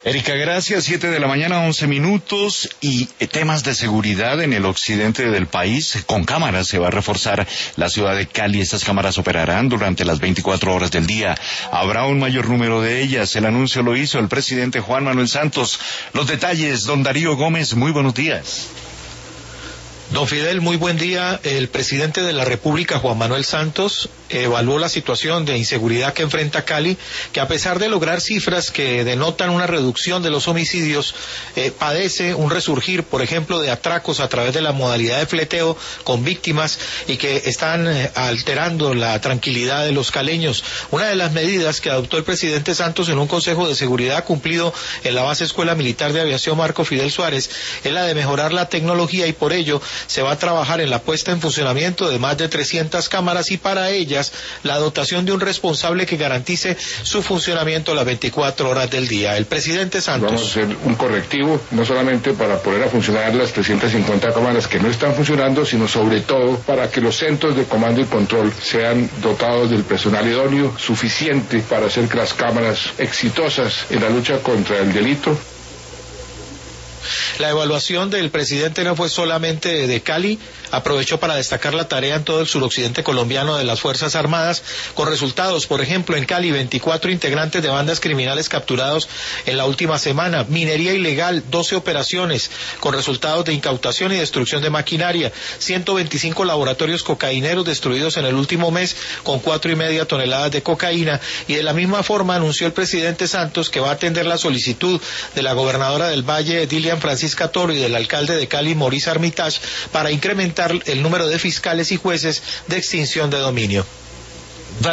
Erika, gracias. 7 de la mañana, 11 minutos. Y temas de seguridad en el occidente del país. Con cámaras se va a reforzar la ciudad de Cali. Estas cámaras operarán durante las 24 horas del día. Habrá un mayor número de ellas. El anuncio lo hizo el presidente Juan Manuel Santos. Los detalles, don Darío Gómez, muy buenos días. Don Fidel, muy buen día. El presidente de la República, Juan Manuel Santos, evaluó la situación de inseguridad que enfrenta Cali, que a pesar de lograr cifras que denotan una reducción de los homicidios, padece un resurgir, por ejemplo, de atracos a través de la modalidad de fleteo con víctimas y que están alterando la tranquilidad de los caleños. Una de las medidas que adoptó el presidente Santos en un Consejo de Seguridad cumplido en la base Escuela Militar de Aviación Marco Fidel Suárez es la de mejorar la tecnología y por ello se va a trabajar en la puesta en funcionamiento de más de 300 cámaras y para ellas la dotación de un responsable que garantice su funcionamiento las 24 horas del día. El presidente Santos. Vamos a hacer un correctivo, no solamente para poner a funcionar las 350 cámaras que no están funcionando, sino sobre todo para que los centros de comando y control sean dotados del personal idóneo suficiente para hacer que las cámaras exitosas en la lucha contra el delito. La evaluación del presidente no fue solamente de Cali, aprovechó para destacar la tarea en todo el suroccidente colombiano de las Fuerzas Armadas, con resultados, por ejemplo, en Cali, 24 integrantes de bandas criminales capturados en la última semana, minería ilegal, 12 operaciones, con resultados de incautación y destrucción de maquinaria, 125 laboratorios cocaineros destruidos en el último mes, con 4,5 toneladas de cocaína, y de la misma forma anunció el presidente Santos que va a atender la solicitud de la gobernadora del Valle, Dilian Francisca Toro, y del alcalde de Cali, Maurice Armitage, para incrementar el número de fiscales y jueces de extinción de dominio.